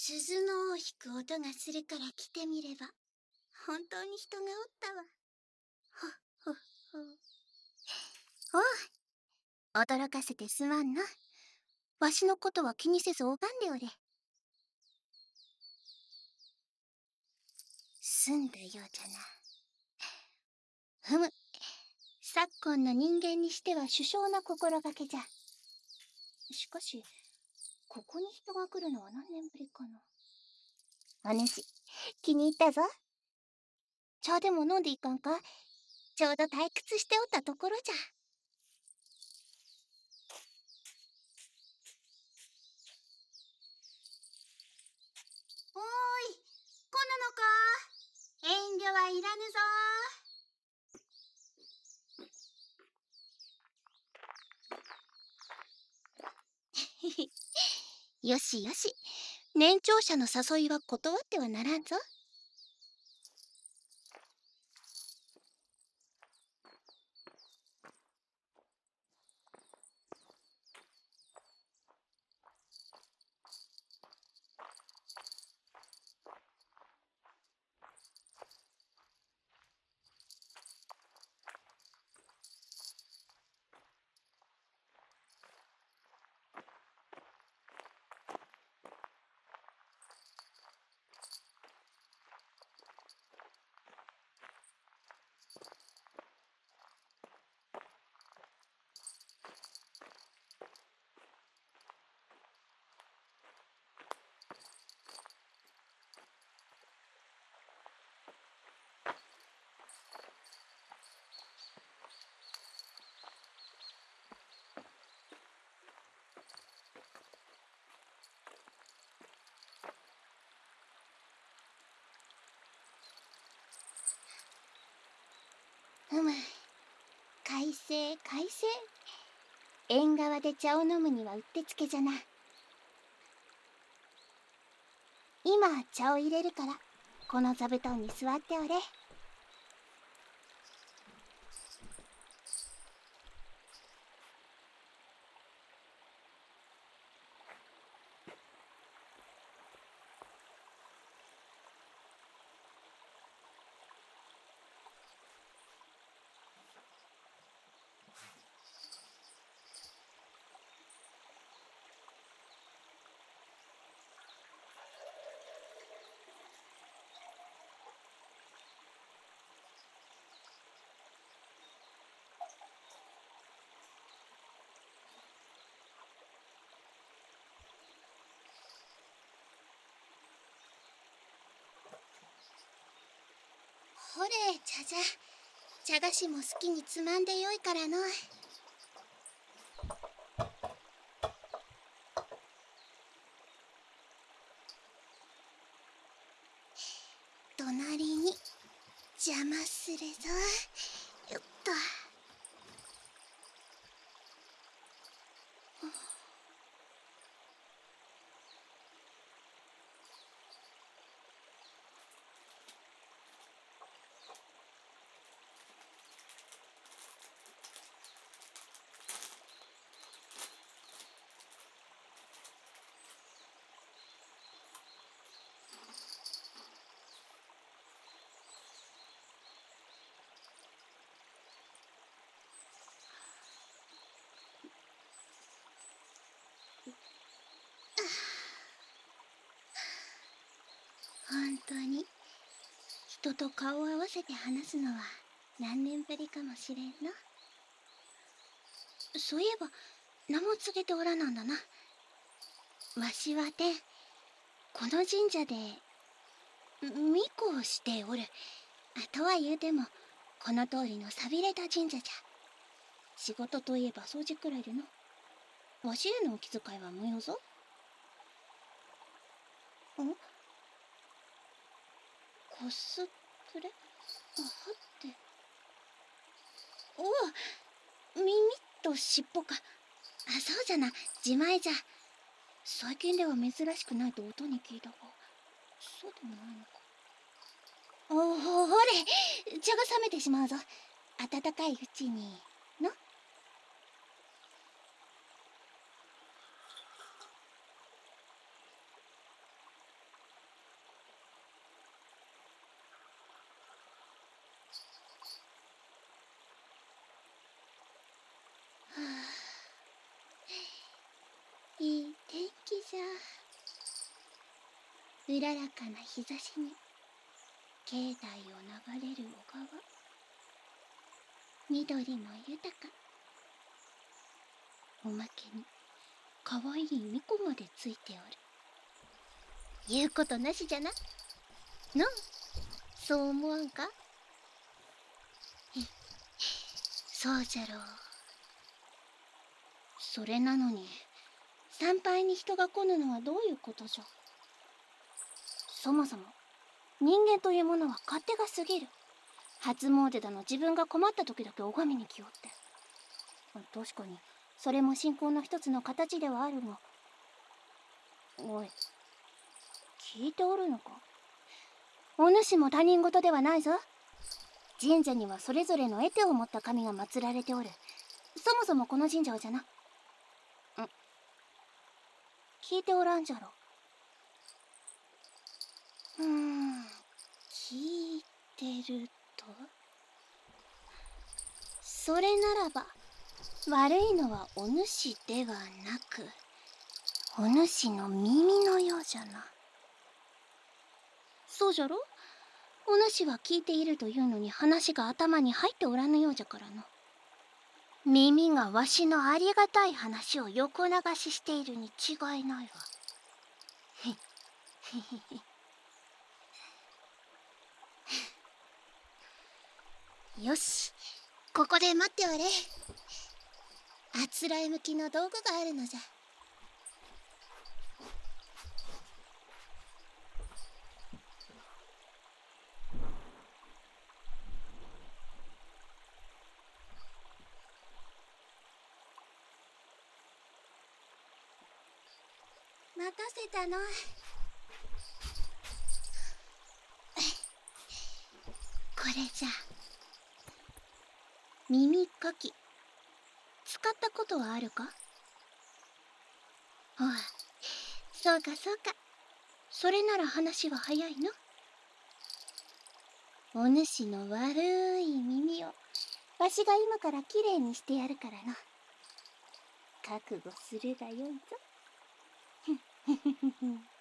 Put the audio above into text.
鈴の尾を引く音がするから来てみれば、本当に人がおったわ。ほっほっほ。おう、驚かせてすまんな。わしのことは気にせず拝んでおれ。済んだようじゃな。ふむ、昨今の人間にしては殊勝な心がけじゃ。しかし、ここに人が来るのは何年ぶりかな。お主、気に入ったぞ。茶でも飲んでいかんか。ちょうど退屈しておったところじゃ。おーい、来ぬのか。遠慮はいらぬぞ。よしよし、年長者の誘いは断ってはならんぞ。うむ、快晴快晴。縁側で茶を飲むにはうってつけじゃな。今茶を入れるから、この座布団に座っておれ。ほれ、茶じゃ。茶菓子も好きにつまんでよいからの。隣に邪魔するぞ。よっと。本当に人と顔を合わせて話すのは何年ぶりかもしれんな。そういえば名も告げておらなんだな。わしはてこの神社で巫女をしておる。とは言うてもこの通りの寂れた神社じゃ。仕事といえば掃除くらいでな。わしへのお気遣いは無用ぞ。ん？コスプレ？はっておお、耳と尻尾か。そうじゃな、自前じゃ。最近では珍しくないと音に聞いたが、そうでもないのか。ほれ、茶が冷めてしまうぞ。温かいうちにの。 しょう。うららかな日差しに境内を流れる小川、緑も豊か。おまけにかわいい巫女までついておる。言うことなしじゃな。のん、そう思わんか？そうじゃろう。それなのに参拝に人が来ぬのはどういうことじゃ。そもそも人間というものは勝手が過ぎる。初詣だの自分が困った時だけ拝みに来よって。確かにそれも信仰の一つの形ではあるが。おい、聞いておるのか？お主も他人事ではないぞ。神社にはそれぞれの得手を持った神が祀られておる。そもそもこの神社はじゃな。聞いておらんじゃろ。聞いてると？それならば悪いのはお主ではなく、お主の耳のようじゃな。そうじゃろ？お主は聞いているというのに話が頭に入っておらぬようじゃからな。耳がわしのありがたい話を横流ししているに違いないわ。よし、ここで待っておれ。あつらえ向きの道具があるのじゃ。待たせたの。これじゃ。耳かき。使ったことはあるか？ああ、そうかそうか。それなら話は早いの。お主の悪い耳をわしが今からきれいにしてやるからな。覚悟するがよいぞ。